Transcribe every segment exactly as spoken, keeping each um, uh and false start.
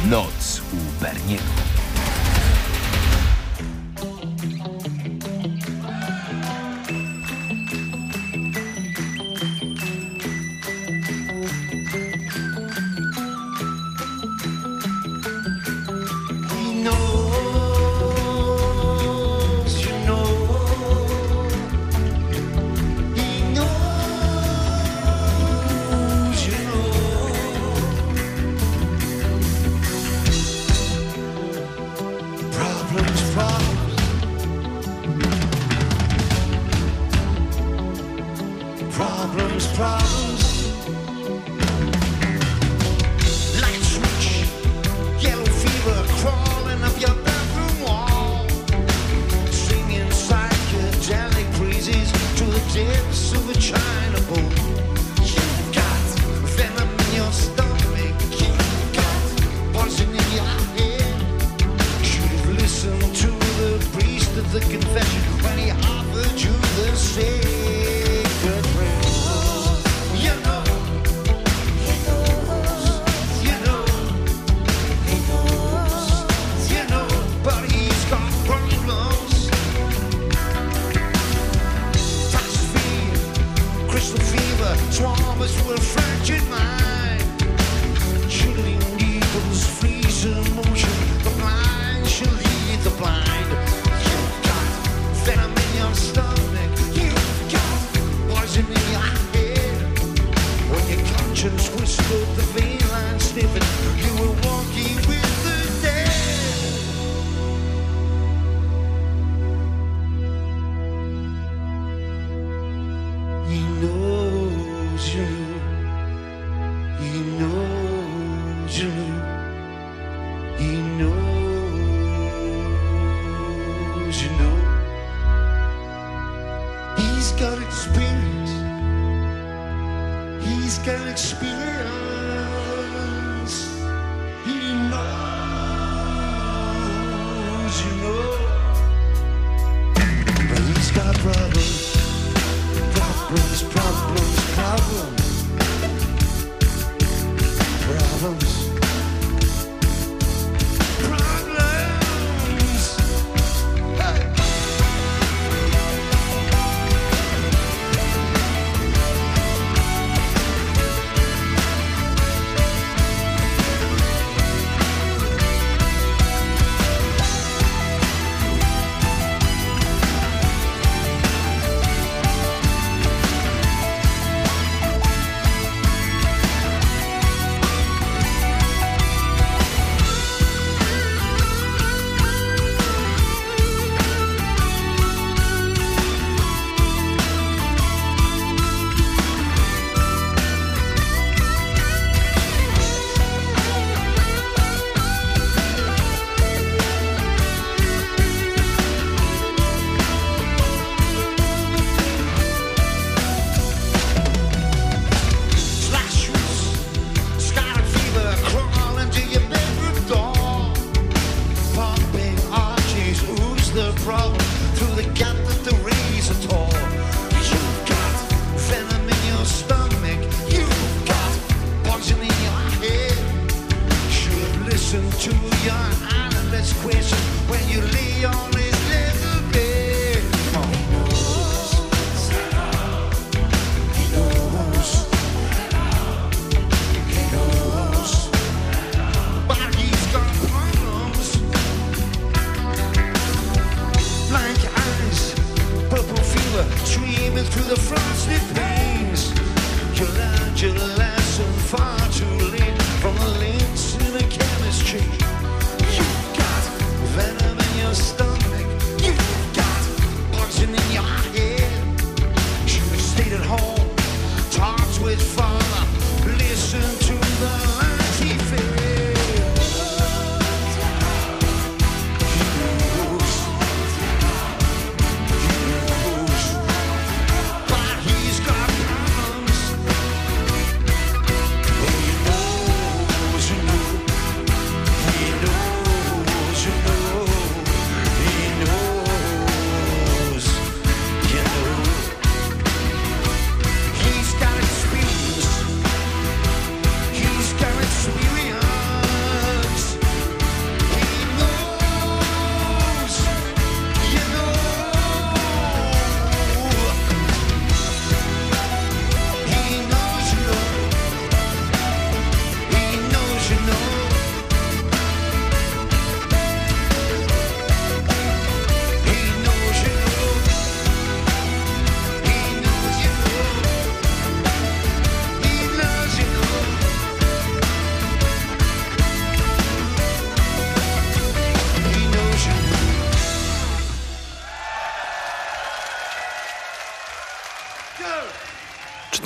Noc u Berniego.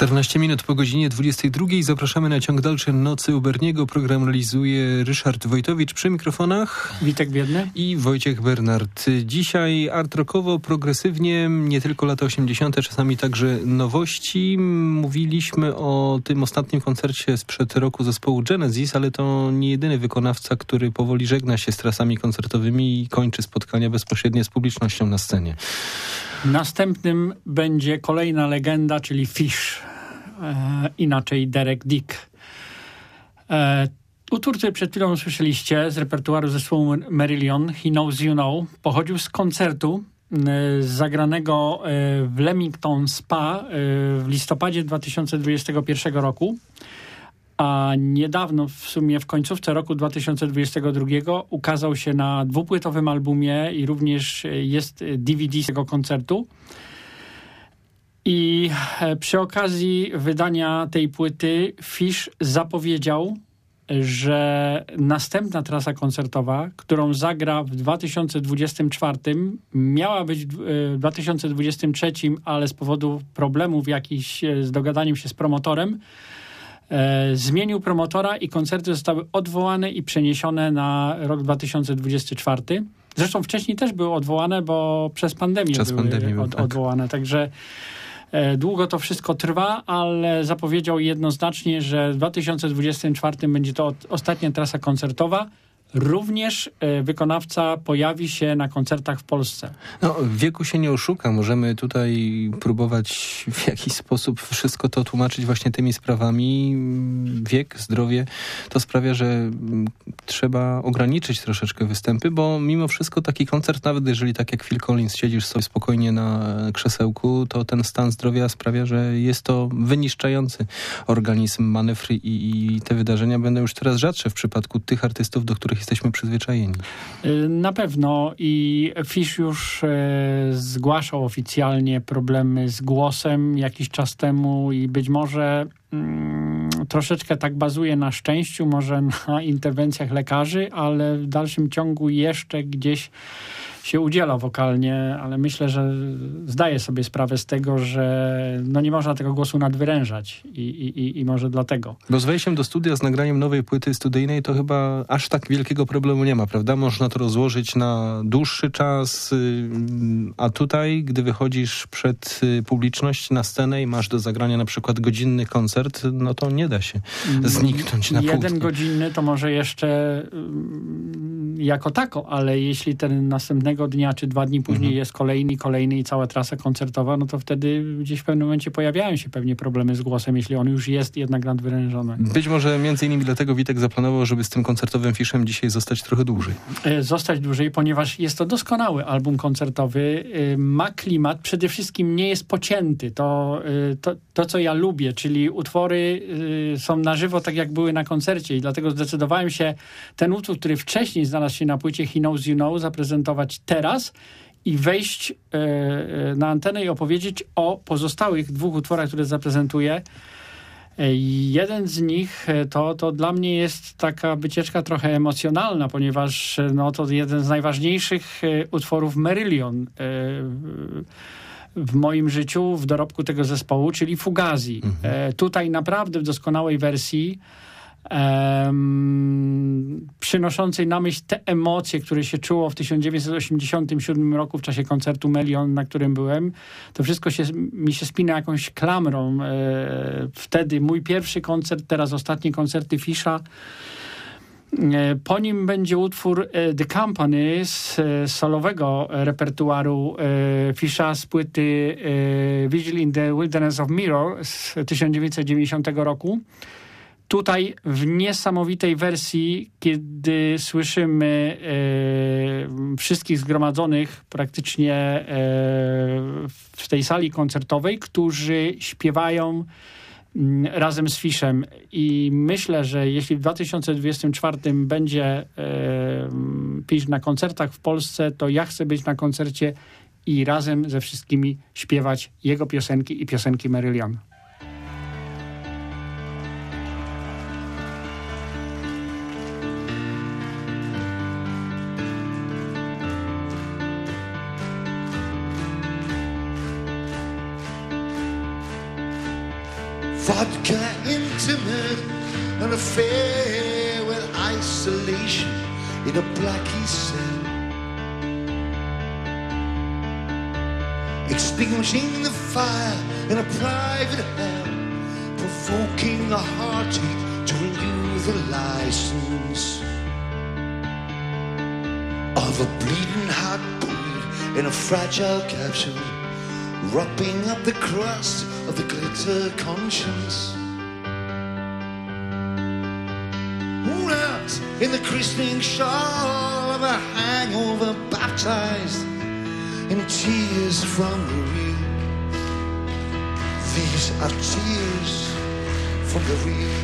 czternaście minut po godzinie dwudziestej drugiej. Zapraszamy na ciąg dalszy Nocy u Berniego. Program realizuje Ryszard Wojtowicz przy mikrofonach. Witek Biedny i Wojciech Bernard. Dzisiaj art rockowo, progresywnie, nie tylko lata osiemdziesiąte, czasami także nowości. Mówiliśmy o tym ostatnim koncercie sprzed roku zespołu Genesis, ale to nie jedyny wykonawca, który powoli żegna się z trasami koncertowymi i kończy spotkania bezpośrednio z publicznością na scenie. Następnym będzie kolejna legenda, czyli Fish, e, inaczej Derek Dick. E, utwór, który przed chwilą usłyszeliście z repertuaru zespołu Marillion, He Knows You Know, pochodził z koncertu e, zagranego e, w Leamington Spa e, w listopadzie dwa tysiące dwudziestego pierwszego roku. A niedawno, w sumie w końcówce roku dwa tysiące dwudziestego drugiego ukazał się na dwupłytowym albumie i również jest D V D z tego koncertu. I przy okazji wydania tej płyty Fish zapowiedział, że następna trasa koncertowa, którą zagra w dwa tysiące dwudziestym czwartym, miała być w dwa tysiące dwudziestym trzecim, ale z powodu problemów jakichś z dogadaniem się z promotorem, E, zmienił promotora i koncerty zostały odwołane i przeniesione na rok dwa tysiące dwudziesty czwarty. Zresztą wcześniej też były odwołane, bo przez pandemię Przez były pandemię, od, tak. odwołane. Także e, długo to wszystko trwa, ale zapowiedział jednoznacznie, że w dwa tysiące dwudziestym czwartym będzie to od, ostatnia trasa koncertowa. Również e, wykonawca pojawi się na koncertach w Polsce. No, wieku się nie oszuka. Możemy tutaj próbować w jakiś sposób wszystko to tłumaczyć właśnie tymi sprawami. Wiek, zdrowie, to sprawia, że trzeba ograniczyć troszeczkę występy, bo mimo wszystko taki koncert, nawet jeżeli tak jak Phil Collins siedzisz sobie spokojnie na krzesełku, to ten stan zdrowia sprawia, że jest to wyniszczający organizm manewr i, i te wydarzenia będą już coraz rzadsze w przypadku tych artystów, do których jesteśmy przyzwyczajeni. Na pewno i Fish już e, zgłaszał oficjalnie problemy z głosem jakiś czas temu i być może mm, troszeczkę tak bazuje na szczęściu, może na interwencjach lekarzy, ale w dalszym ciągu jeszcze gdzieś się udziela wokalnie, ale myślę, że zdaje sobie sprawę z tego, że no nie można tego głosu nadwyrężać i, i, i może dlatego. Bo z wejściem do studia, z nagraniem nowej płyty studyjnej, to chyba aż tak wielkiego problemu nie ma, prawda? Można to rozłożyć na dłuższy czas, a tutaj, gdy wychodzisz przed publiczność na scenę i masz do zagrania na przykład godzinny koncert, no to nie da się zniknąć na pół dnia. Jeden godzinny to może jeszcze jako tako, ale jeśli ten następnego dnia czy dwa dni później mhm. jest kolejny, kolejny i cała trasa koncertowa, no to wtedy gdzieś w pewnym momencie pojawiają się pewnie problemy z głosem, jeśli on już jest jednak nadwyrężony. Być może między innymi dlatego Witek zaplanował, żeby z tym koncertowym Fishem dzisiaj zostać trochę dłużej. Zostać dłużej, ponieważ jest to doskonały album koncertowy. Ma klimat, przede wszystkim nie jest pocięty. To, to, to co ja lubię, czyli utwory są na żywo tak jak były na koncercie i dlatego zdecydowałem się ten utwór, który wcześniej znalazł się na płycie He Knows You Know, zaprezentować teraz i wejść e, na antenę i opowiedzieć o pozostałych dwóch utworach, które zaprezentuję. E, jeden z nich to, to dla mnie jest taka wycieczka trochę emocjonalna, ponieważ no, to jeden z najważniejszych e, utworów Marillion e, w moim życiu, w dorobku tego zespołu, czyli Fugazi. Mhm. E, tutaj naprawdę w doskonałej wersji Um, przynoszącej na myśl te emocje, które się czuło w tysiąc dziewięćset osiemdziesiątym siódmym roku w czasie koncertu Marillion, na którym byłem. To wszystko się, mi się spina jakąś klamrą. E, wtedy mój pierwszy koncert, teraz ostatnie koncerty Fisha. E, po nim będzie utwór e, The Company z e, solowego repertuaru e, Fisha z płyty e, Vigil in the Wilderness of Mirror z tysiąc dziewięćset dziewięćdziesiątego roku. Tutaj w niesamowitej wersji, kiedy słyszymy e, wszystkich zgromadzonych praktycznie e, w tej sali koncertowej, którzy śpiewają m, razem z Fishem. I myślę, że jeśli w dwa tysiące dwudziestym czwartym będzie e, Fish na koncertach w Polsce, to ja chcę być na koncercie i razem ze wszystkimi śpiewać jego piosenki i piosenki Marillion. vodka intimate, an affair with isolation in a blackie cell, extinguishing the fire in a private hell, provoking a heartache to renew the license of a bleeding heartbeat in a fragile capsule, wrapping up the crust of the glitter conscience. Wrapped in the christening shawl of a hangover, baptized in tears from the real. These are tears from the real.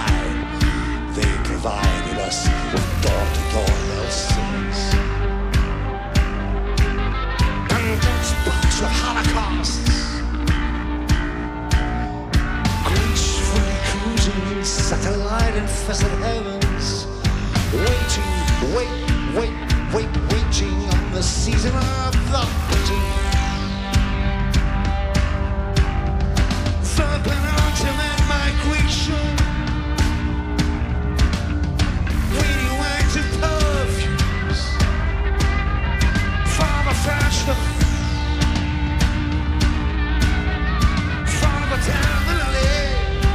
They provided us with door-to-door Nelsons. manifested heavens, waiting, wait, wait, wait, waiting on the season of the waiting. The penultimate migration, radioactive perfumes, from a fashion, from a town that I live.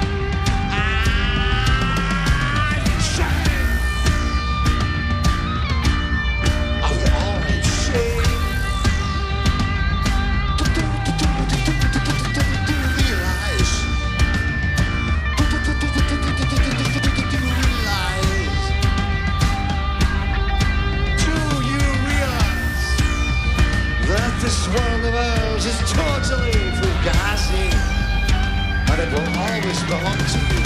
This world of ours is totally fugazi, and it will always belong to you.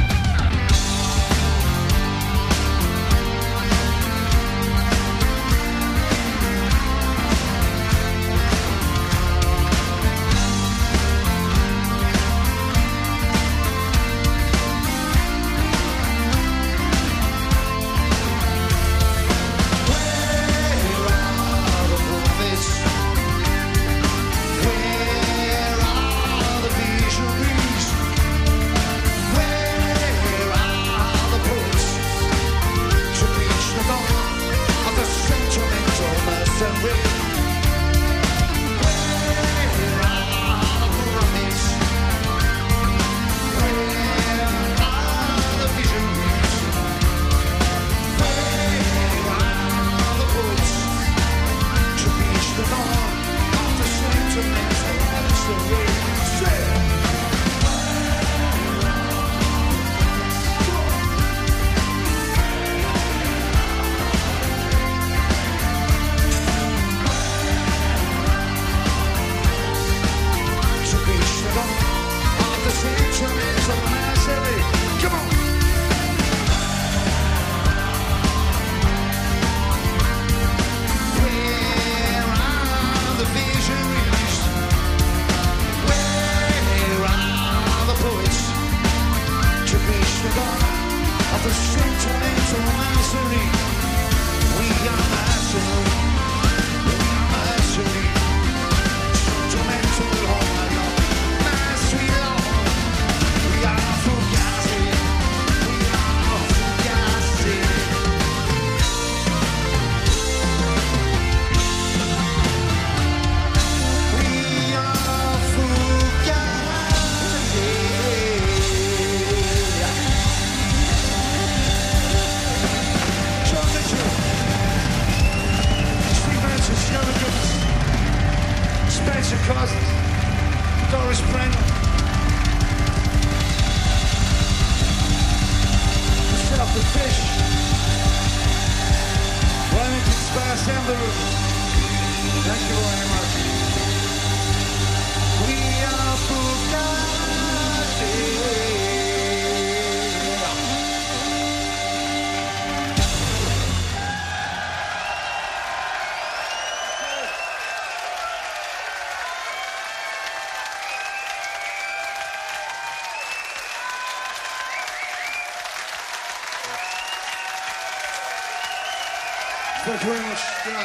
Thank you very much.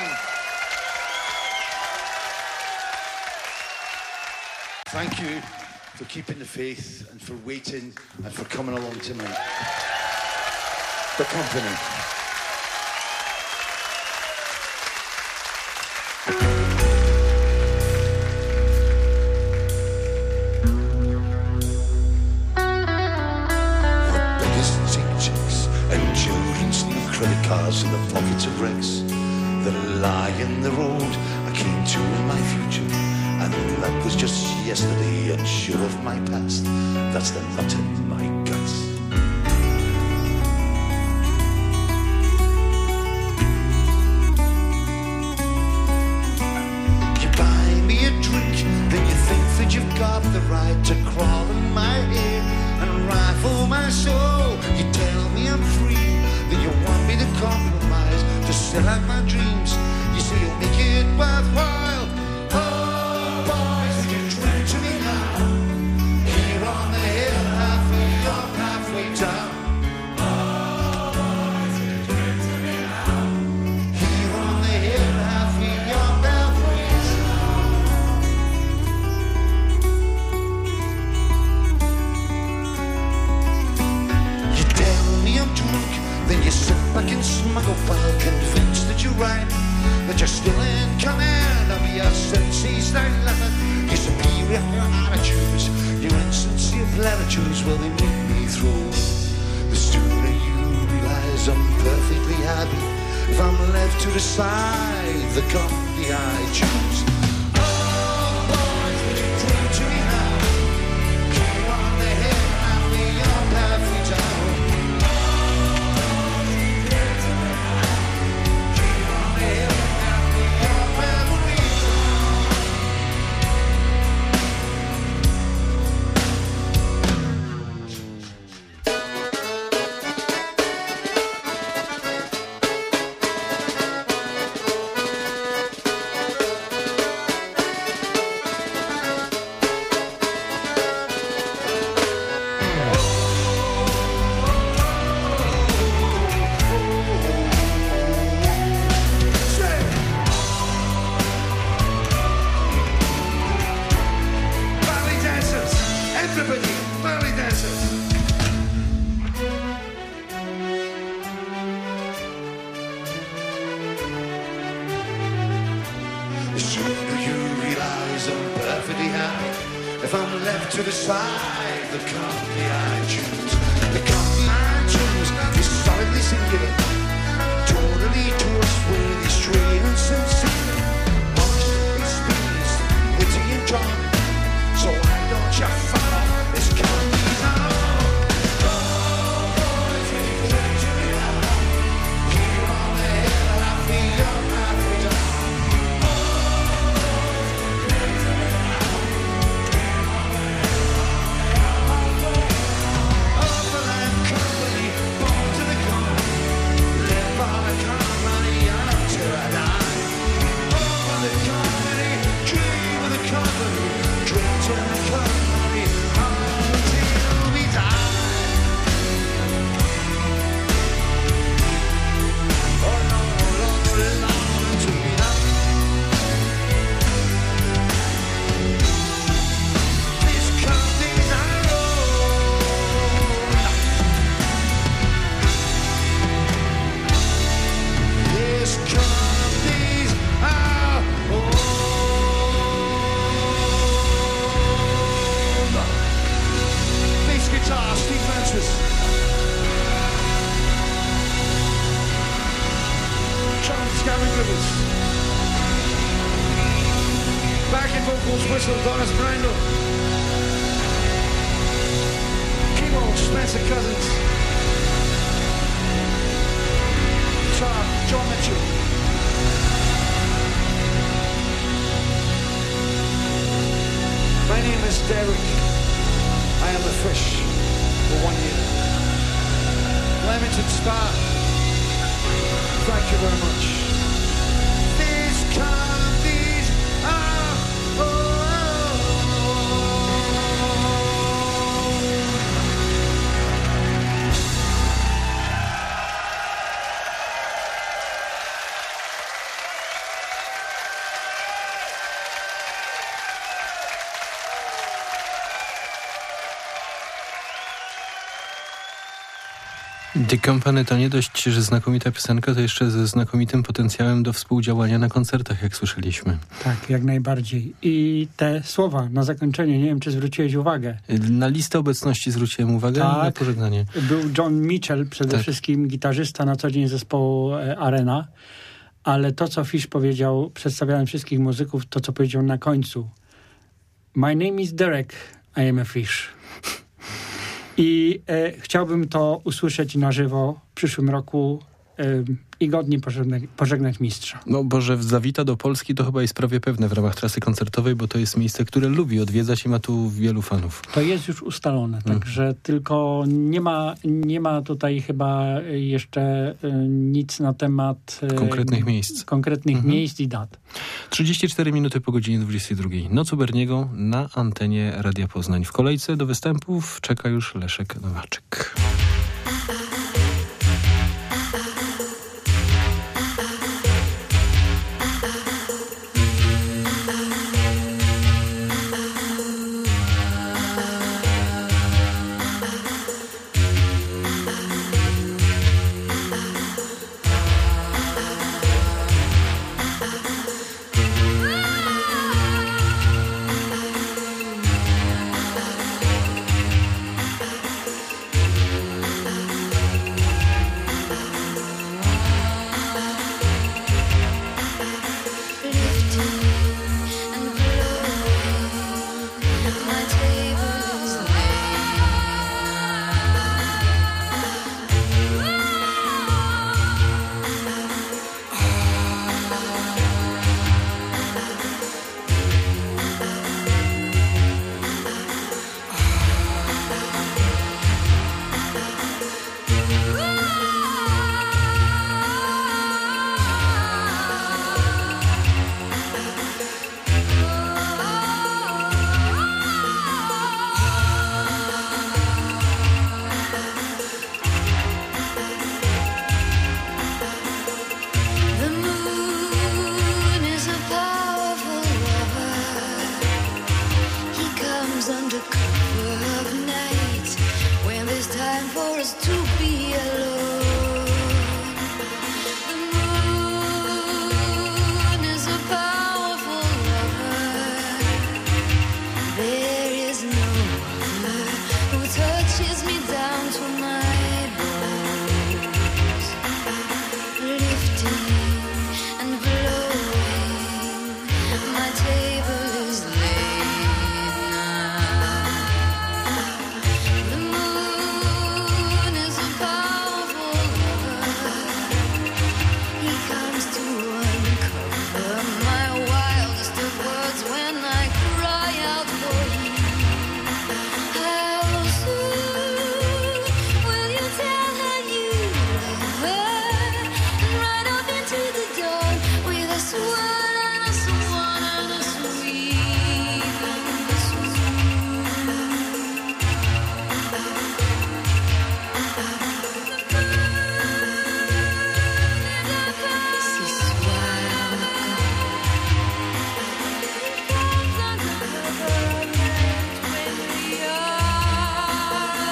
Thank you for keeping the faith and for waiting and for coming along tonight. The Company. Cars in the pockets of wrecks that lie in the road I came to in my future, and that was just yesterday. Unsure of my past, that's the knot in my guts. You buy me a drink, then you think that you've got the right to crawl in my head and rifle my soul. You tell me I'm free, then you want me to compromise, to sell out my dreams. You say you'll make it worthwhile. Oh, boys, you drink to me now. Here on the hill, halfway up, halfway down. Oh, attitudes, your insincere platitudes, well, they make me through. The sooner you realize I'm perfectly happy if I'm left to decide the company I choose. Oh, boys, would you take to me now? Keep on the hill and I'll be your perfect town. Keep on the hill and I'll be your perfect to decide the company I choose. The company I choose is solidly singular, totally trustworthy, straight and sincere, much experienced, witty and charming. So why don't you follow this company's arm? Oh, boys, when you take to me now, keep on the hill and I'll be your paradise. Backing vocals, whistle, Doris Brindle. Keyboard, Spencer Cousins. Guitar, John Mitchell. My name is Derek. I am a fish for one year. Leamington Star. Thank you very much. These candies are oh. The Company to nie dość, że znakomita piosenka, to jeszcze ze znakomitym potencjałem do współdziałania na koncertach, jak słyszeliśmy. Tak, jak najbardziej. I te słowa na zakończenie, nie wiem, czy zwróciłeś uwagę. Na listę obecności zwróciłem uwagę tak, i na pożegnanie. Był John Mitchell, przede tak. wszystkim gitarzysta na co dzień zespołu Arena, ale to, co Fish powiedział, przedstawiając wszystkich muzyków, to, co powiedział na końcu. My name is Derek, I am a fish. I e, chciałbym to usłyszeć na żywo w przyszłym roku e, i godnie pożegnać, pożegnać mistrza. No bo że zawita do Polski, to chyba jest prawie pewne w ramach trasy koncertowej, bo to jest miejsce, które lubi odwiedzać i ma tu wielu fanów. To jest już ustalone, mm. także tylko nie ma, nie ma tutaj chyba jeszcze y, nic na temat y, konkretnych miejsc. Konkretnych mm-hmm. miejsc i dat. trzydzieści cztery minuty po godzinie dwudziestej drugiej. Noc u Berniego na antenie Radia Poznań. W kolejce do występów czeka już Leszek Nowaczek. moves under cover of night when there's time for us to be alone. The moon is a powerful lover. There is no other who touches me down to my bones, lifting and blowing. My table is laid now. The moon is a powerful lover. He comes to uncover my wildest of words when I cry out for you. How soon will you tell her you love her and ride off into the dawn with a sword and a swan and a sweet and a Si soir comes under cover of night when we are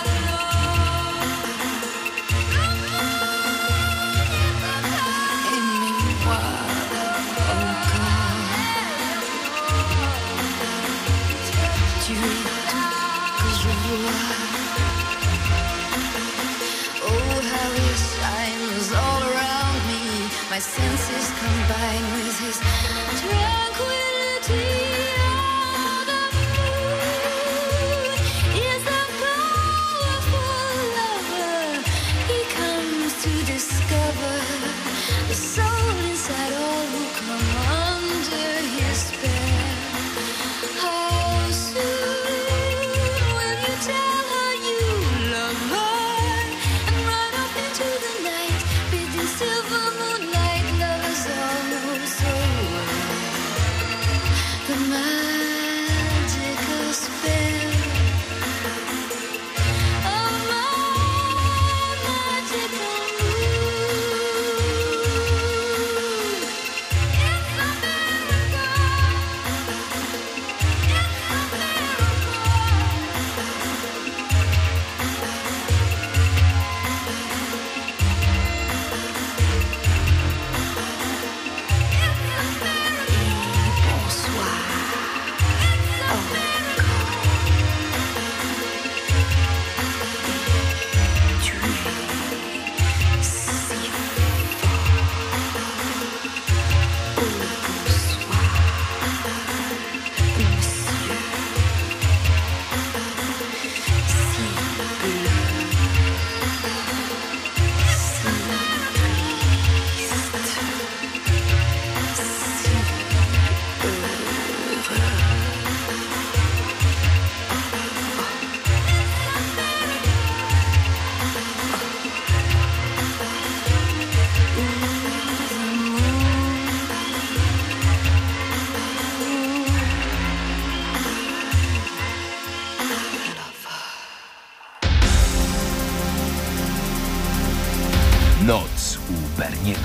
aimez-moi encore. Tu es tout que je vois. Oh, how he shines all around me. My senses combine with his tranquility. Oh, the moon is a powerful lover. He comes to discover the soul inside all who come under his spell. How soon will you tell her you love her and run up into the night, bidding silver moonlight lovers all know so well the magical spell of my magical moon. It's a miracle. It's a Bonsoir. Tu es si fort. Oh, bonsoir, monsieur. Si bleu, si triste, si heureux. Noc u Berniego.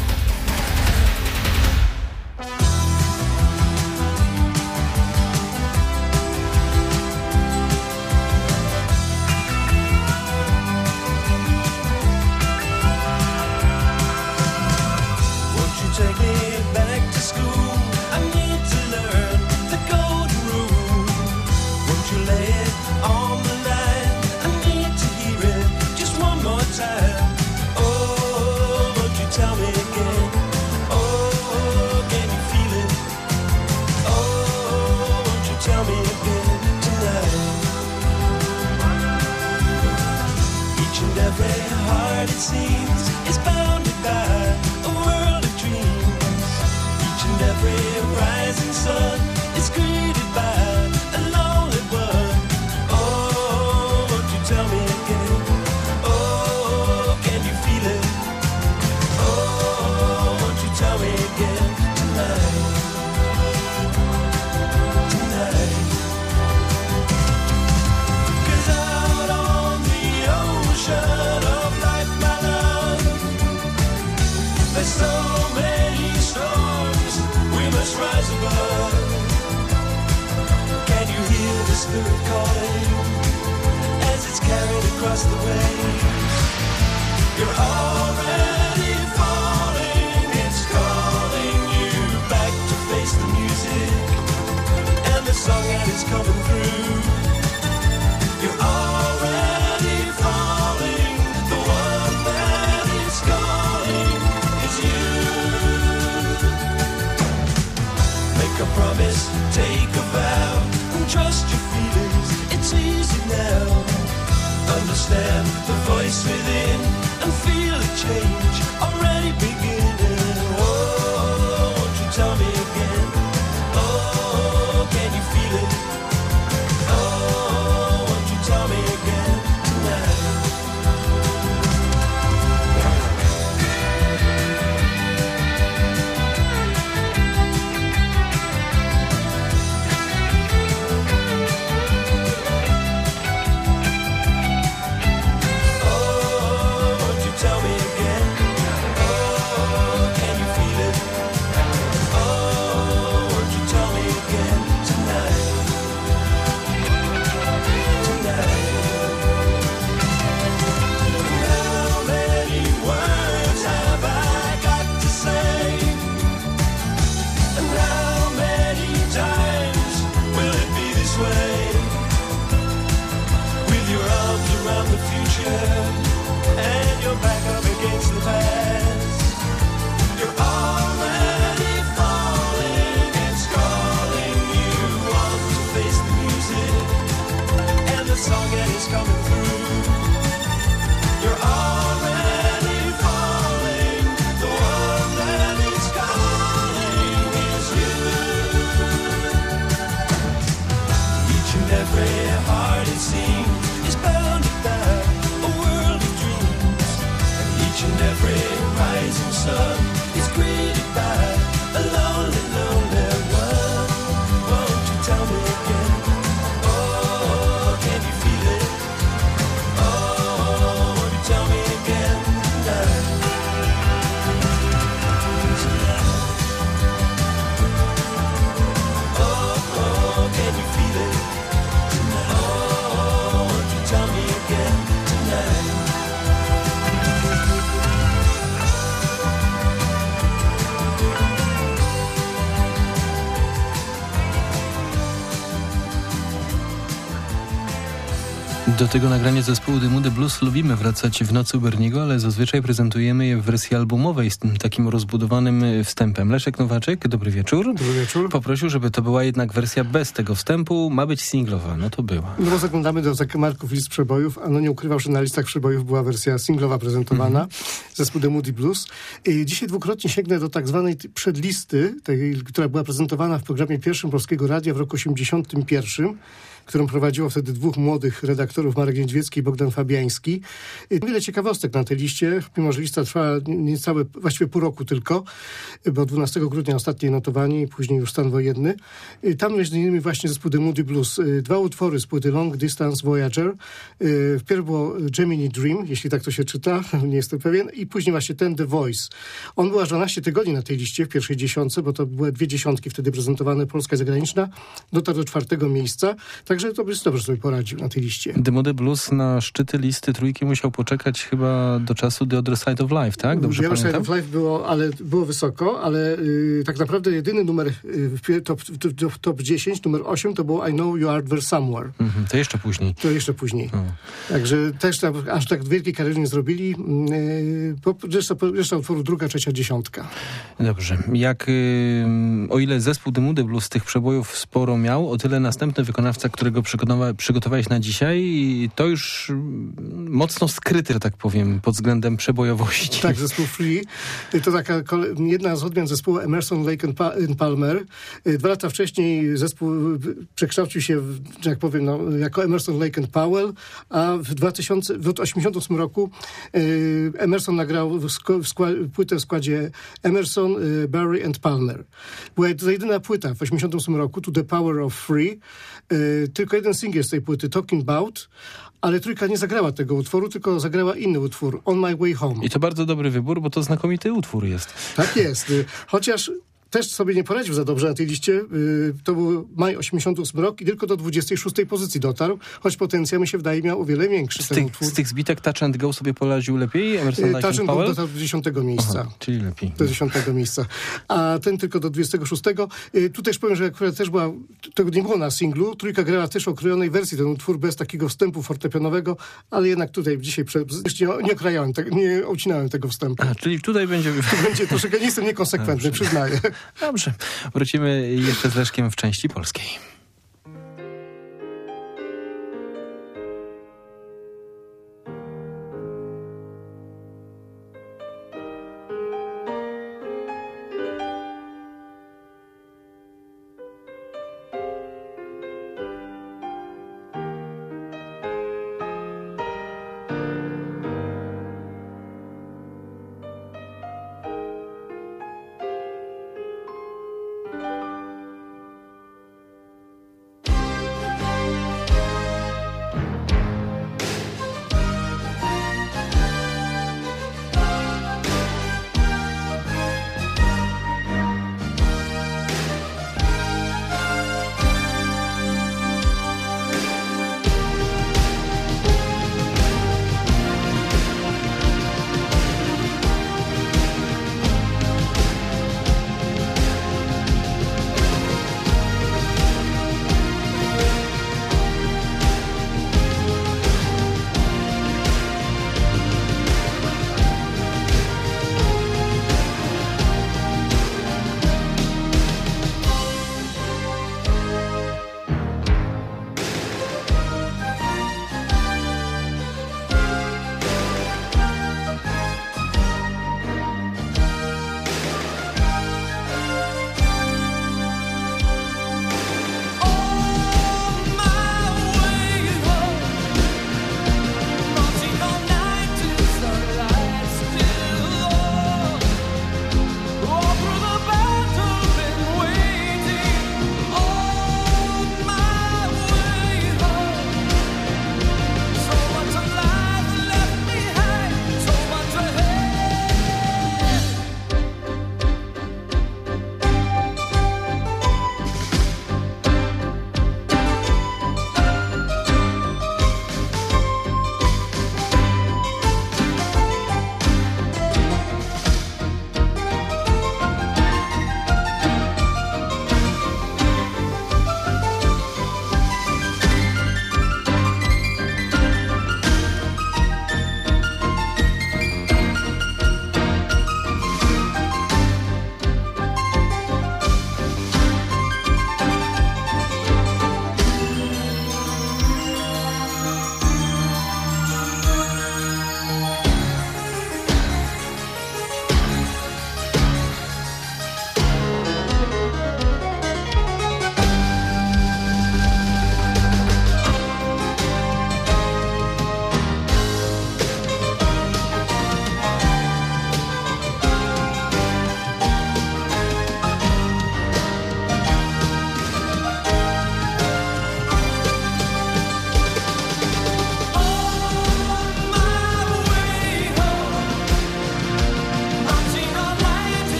Won't you take me back to school? I need to learn the golden rule. Won't you lay it on the line? I need to hear it just one more time. Oh, won't you tell me again? Oh, can you feel it? Oh, won't you tell me again tonight? Each and every heart, it seems, is bounded by a world of dreams. Each and every rising sun is greeted by a lonely one. Oh, won't you tell me again? Oh, can you feel it? Oh, won't you tell me again tonight? Tonight. 'Cause out on the ocean of life, my love, there's so many storms we must rise above. spirit calling as it's carried across the waves. You're already falling, it's calling you back to face the music and the song that is coming through. You're already falling, the one that is calling is you. Make a promise, take a vow, and trust your feelings, it's easy now. Understand the voice within and feel a change already beginning. Oh, won't you tell me again? Oh, can you feel it? Oh, won't you tell me again tonight? And you're back up against the past. You're already falling, it's calling you on to face the music and the song that is coming through. You're already falling, the one that is calling is you. Each and every heart it seems is bounded by a world of dreams, and each and every rising sun is greeted by a lonely, lonely one. Won't you tell me again? Oh, can you feel it? Oh, won't you tell me again tonight? Tonight. Oh, oh, can you feel it? Tonight. Oh, won't you tell me again tonight? Do tego nagrania zespołu The Moody Blues lubimy wracać w nocy u Berniego, ale zazwyczaj prezentujemy je w wersji albumowej z tym takim rozbudowanym wstępem. Leszek Nowaczek, dobry wieczór. Dobry wieczór. Poprosił, żeby to była jednak wersja bez tego wstępu. Ma być singlowa. No to była. No bo zaglądamy do zakamarków list przebojów, a no nie ukrywał, że na listach przebojów była wersja singlowa prezentowana. Mm-hmm. Zespół The Moody Blues. I dzisiaj dwukrotnie sięgnę do tak zwanej przedlisty, tej, która była prezentowana w programie pierwszym Polskiego Radia w roku osiemdziesiątym pierwszym. Którą prowadziło wtedy dwóch młodych redaktorów, Marek Niedźwiecki i Bogdan Fabiański. Wiele ciekawostek na tej liście, mimo że lista trwała niecałe, właściwie pół roku tylko, bo dwunastego grudnia ostatnie notowanie i później już stan wojenny. Tam między innymi właśnie zespół The Moody Blues. Dwa utwory z płyty Long Distance Voyager. Wpierw było Gemini Dream, jeśli tak to się czyta, nie jestem pewien, i później właśnie ten The Voice. On był aż dwanaście tygodni na tej liście, w pierwszej dziesiątce, bo to były dwie dziesiątki wtedy prezentowane, polska i zagraniczna. Dotarł do czwartego miejsca. Tak Także to by dobrze sobie poradził na tej liście. The Moody Blues na szczyty listy trójki musiał poczekać chyba do czasu The Other Side of Life, tak? Dobrze The Other pamiętam? Side of Life było, ale było wysoko, ale yy, tak naprawdę jedyny numer yy, top, top, top dziesięć, numer osiem to było I Know You Are There Somewhere. Mhm, to jeszcze później. To jeszcze później. O. Także też tam, aż tak wielkiej kariery nie zrobili. Yy, po, reszta, reszta utworu druga, trzecia, dziesiątka. Dobrze. Jak, yy, o ile zespół The Moody Blues tych przebojów sporo miał, o tyle następny wykonawca, którego przygotowa- przygotowałeś na dzisiaj, to już mocno skryty, że tak powiem, pod względem przebojowości. Tak, zespół Free. To taka kole- jedna z odmian zespołu Emerson, Lake and, pa- and Palmer. Dwa lata wcześniej zespół przekształcił się, w, że jak powiem, no, jako Emerson, Lake and Powell, a w dwa tysiące osiemdziesiątym ósmym roku y, Emerson nagrał w sk- w skła- płytę w składzie Emerson, y, Barry and Palmer. Była to jedyna płyta w osiemdziesiątym ósmym roku, To the Power of Free. Y, tylko jeden singiel z tej płyty, Talking About, ale trójka nie zagrała tego utworu, tylko zagrała inny utwór, On My Way Home. I to bardzo dobry wybór, bo to znakomity utwór jest. Tak jest. Chociaż też sobie nie poradził za dobrze na tej liście. Yy, to był maj osiemdziesiąty ósmy rok i tylko do dwudziestej szóstej pozycji dotarł, choć potencjał mi się wydaje miał o wiele większy. Z ten tych, utwór. z tych zbitek Touch and Go sobie poradził lepiej? Emerson, Yy, Lake Touch and and Go Powell? dotarł do dziesiątego miejsca. Aha, czyli lepiej. Do dziesiątego miejsca. A ten tylko do dwudziestego szóstego. Yy, tu też powiem, że akurat też była, tego nie było na singlu. Trójka grała też o okrojonej wersji ten utwór bez takiego wstępu fortepianowego, ale jednak tutaj dzisiaj prze, nie, nie okrajałem, te, nie ucinałem tego wstępu. A, czyli tutaj będzie... Będzie troszeczkę, nie jestem niekonsekwentny, przyznaję. Dobrze. Wrócimy jeszcze z Leszkiem w części polskiej.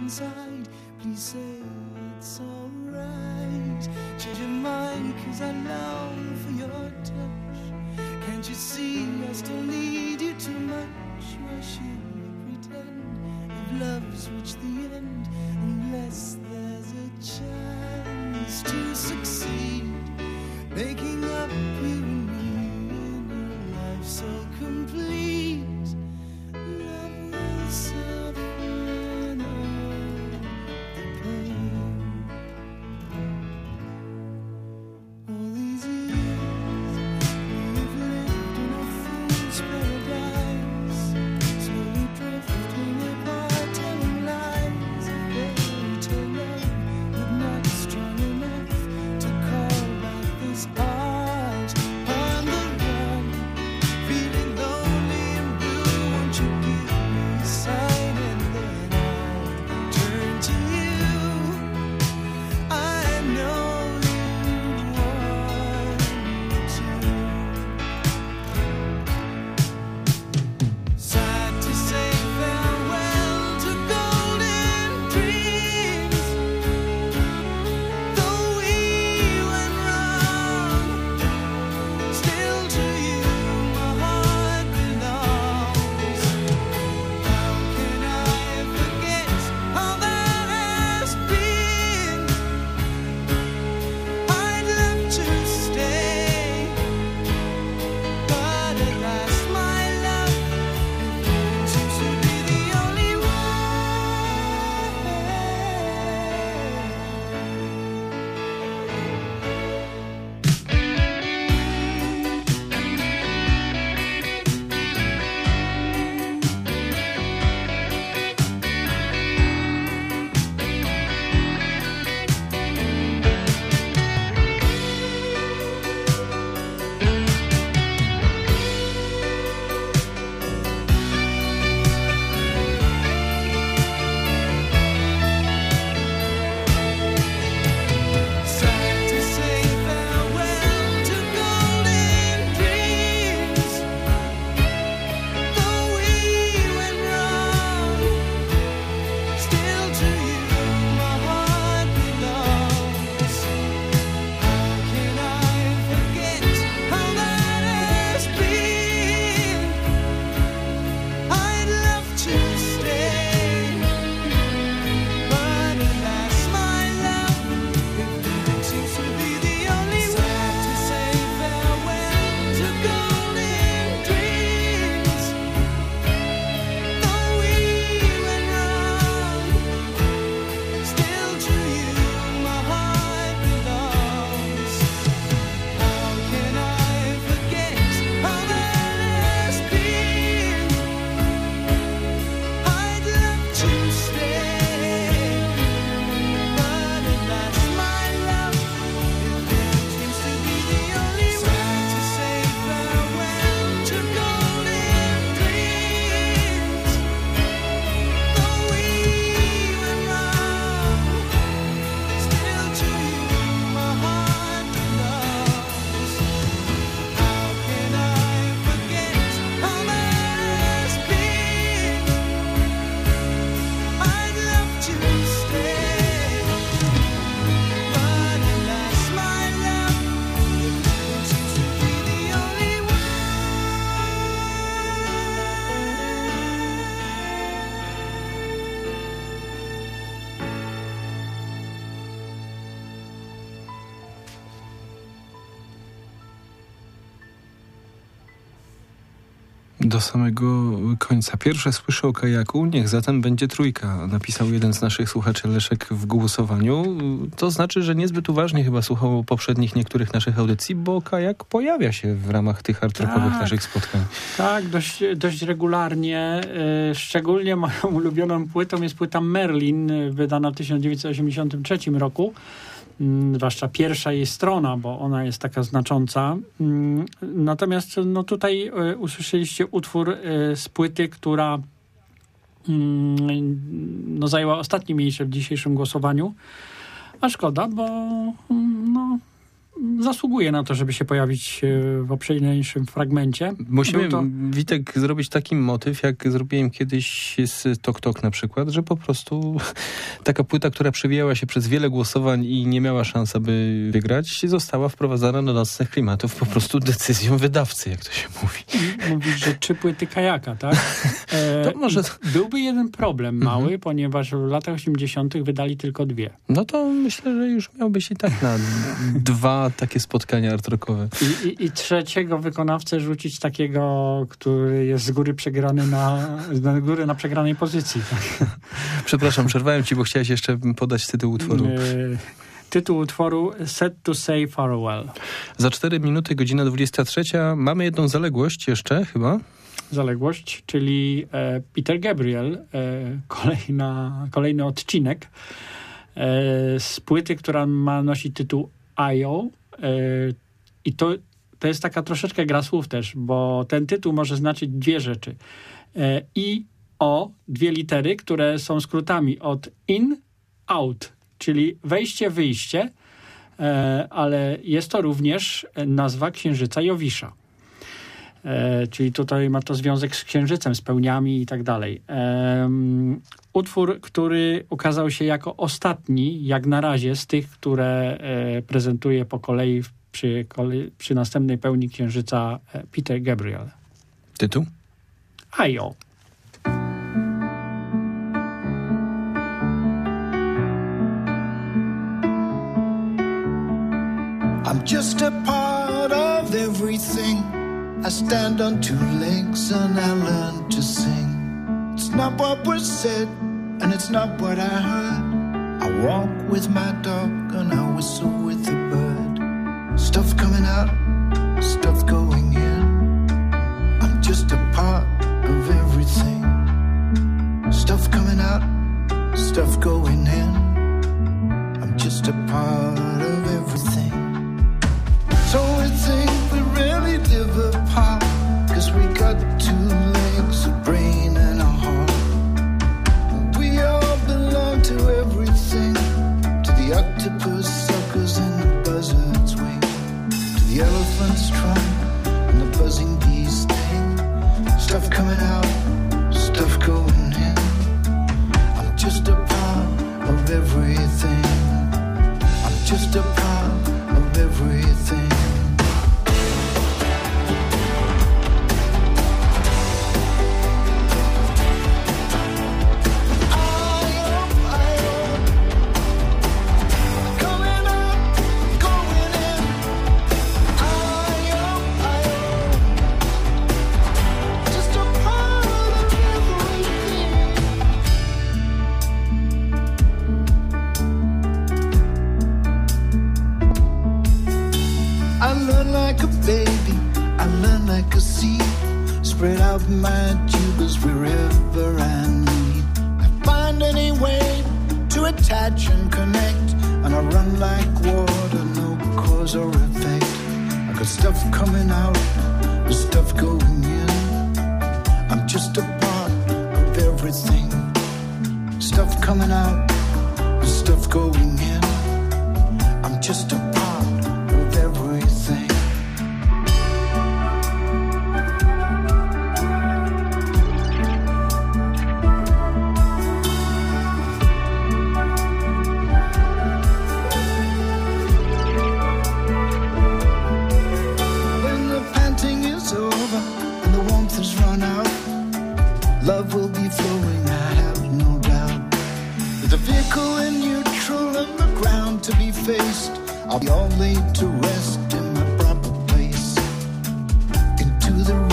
inside. Please say it's alright. Change your mind, cause I long for your touch. Can't you see I still need you too much? Why should we pretend if love's reached the end? Unless there's a chance to succeed, making up you and me in a life so complete. Love will soften all the pain. All these years we've lived in a fool's paradise, slowly drifting apart, telling lies. A fairy tale love, but not strong enough to call back this heart on the run. Feeling lonely and blue, won't you give me a sign and then I'll turn to you. I know you want to. Sad to say farewell to golden dreams, though we went wrong. Still to you my heart belongs. How can I forget how that has been? I'd love to stay, but alas, my love, it seems to be the only way. Sad to say farewell to golden dreams, though we went wrong. Still to you my heart belongs. How can I forget how that has been? I'd love to stay, but alas, my love, it seems to be the only way. Sad to say farewell to golden dreams, though we went wrong. Still to you my heart belongs. How can I forget how that has been? I'd love to stay, but alas, my love, it seems to be the only way. Sad to say farewell to golden dreams, though we went wrong. Still to you my heart belongs. How can I forget how that has been? I'd love to stay, but alas, my love, it seems to be the only way. Do samego końca. Pierwsze słyszę o kajaku, niech zatem będzie trójka, napisał jeden z naszych słuchaczy, Leszek, w głosowaniu. To znaczy, że niezbyt uważnie chyba słuchał poprzednich niektórych naszych audycji, bo kajak pojawia się w ramach tych hard-rockowych Tak. naszych spotkań. Tak, dość, dość regularnie. Y, szczególnie moją ulubioną płytą jest płyta Merlin, y, wydana w tysiąc dziewięćset osiemdziesiątym trzecim roku. Mm, zwłaszcza pierwsza jej strona, bo ona jest taka znacząca. Mm, natomiast no tutaj y, usłyszeliście utwór y, z płyty, która mm, no, zajęła ostatnie miejsce w dzisiejszym głosowaniu. A szkoda, bo mm, no, zasługuje na to, żeby się pojawić w obszerniejszym fragmencie. Musimy, to... Witek, zrobić taki motyw, jak zrobiłem kiedyś z Tok Tok na przykład, że po prostu taka płyta, która przewijała się przez wiele głosowań i nie miała szans, aby wygrać, została wprowadzana do nocnych klimatów po prostu decyzją wydawcy, jak to się mówi. Mówisz, że trzy płyty Kajaka, tak? E, to może... Byłby jeden problem mały, mhm. ponieważ w latach osiemdziesiątych wydali tylko dwie. No to myślę, że już miałbyś i tak na dwa takie spotkania art rockowe. I, i, I trzeciego wykonawcę rzucić takiego, który jest z góry przegrany na, z góry na przegranej pozycji. Tak? Przepraszam, przerwałem ci, bo chciałeś jeszcze podać tytuł utworu. E, tytuł utworu Set to Say Farewell. Za cztery minuty, godzina dwudziesta trzecia. Mamy jedną zaległość jeszcze chyba. Zaległość, czyli e, Peter Gabriel, e, kolejna, kolejny odcinek e, z płyty, która ma nosić tytuł I O E, I to, to jest taka troszeczkę gra słów też, bo ten tytuł może znaczyć dwie rzeczy. E, I O, dwie litery, które są skrótami od in, out, czyli wejście, wyjście, e, ale jest to również nazwa księżyca Jowisza. E, czyli tutaj ma to związek z księżycem, z pełniami i tak dalej. E, utwór, który ukazał się jako ostatni, jak na razie, z tych, które e, prezentuje po kolei przy, kolei przy następnej pełni księżyca e, Peter Gabriel. Tytuł? I O I'm just a part of everything. I stand on two legs and I learn to sing. It's not what was said and it's not what I heard. I walk with my dog and I whistle with the bird. Stuff coming out, stuff going in. I'm just a part of everything. Stuff coming out, stuff going in. I'm just a part of everything. So we think we really live apart, 'cause we got two legs, a brain and a heart. We all belong to everything, to the octopus suckers and the buzzard's wing, to the elephant's trunk and the buzzing bee's sting. Stuff coming out, stuff going in. I'm just a part of everything. I'm just a part of everything. Spread out my tubers wherever I need. I find any way to attach and connect, and I run like water, no cause or effect. I got stuff coming out, the stuff going in. I'm just a part of everything. Stuff coming out, the stuff going in. I'm just a part of everything. Love will be flowing, I have no doubt. With the vehicle in neutral and the ground to be faced, I'll be all laid to rest in my proper place. Into the